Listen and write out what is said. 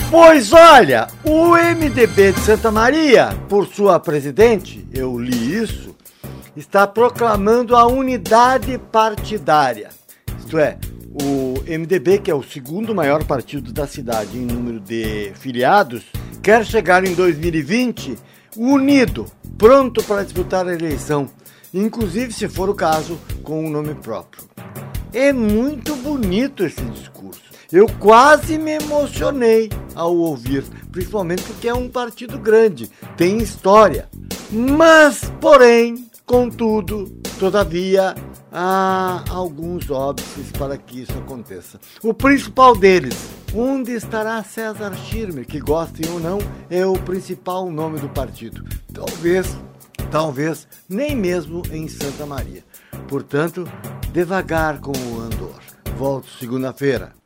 Pois olha, o MDB de Santa Maria, por sua presidente, eu li isso, está proclamando a unidade partidária. Isto é, o MDB, que é o segundo maior partido da cidade em número de filiados, quer chegar em 2020 unido, pronto para disputar a eleição, inclusive, se for o caso, com um nome próprio. É muito bonito esse discurso. Eu quase me emocionei ao ouvir, principalmente porque é um partido grande, tem história. Mas, porém, contudo, todavia, há alguns óbices para que isso aconteça. O principal deles, onde estará César Schirmer, que gostem ou não, é o principal nome do partido. Talvez nem mesmo em Santa Maria. Portanto, devagar com o andor. Volto segunda-feira.